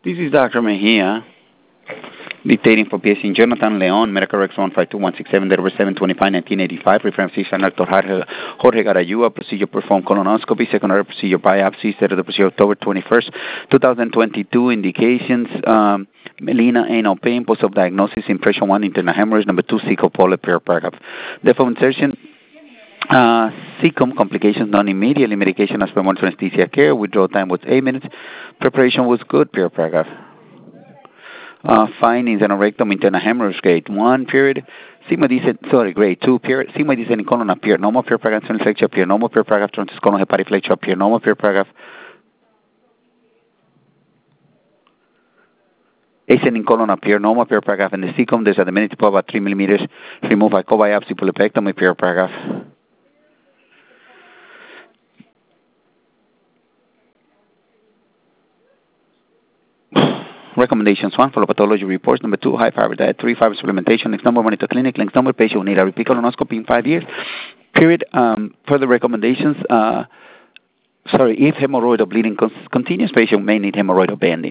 This is Dr. Mejia, dictating for PSC Jonathan Leon, medical records 152167, date of 7/25/1985, reference physician Dr. Jorge Garayua, procedure performed colonoscopy, secondary procedure biopsy, date of the procedure October 21st, 2022, indications, melena, anal pain, post-op diagnosis, impression 1, internal hemorrhage, number 2, cecal polyp, paragraph. Depth of insertion, cecum complications non immediately, medication as per monitoring anesthesia care, withdrawal time was 8 minutes, preparation was good, paragraph. Findings and rectum internal hemorrhage grade 1 period, grade 2 period, sigma descending colon appeared, normal paragraph, inflection appeared, normal paragraph, transverse colon hepatic flexure appeared, normal paragraph, ascending colon appeared, normal paragraph, and the cecum there's at the minute about 3 millimeters, removed by co-biopsy polypectomy paragraph. Recommendations: 1, follow pathology reports. Number 2, high fiber diet. 3, fiber supplementation. Next number, monitor clinic. Next number, patient will need a repeat colonoscopy in 5 years. Period. Further recommendations, if hemorrhoidal bleeding continues, patient may need hemorrhoidal banding.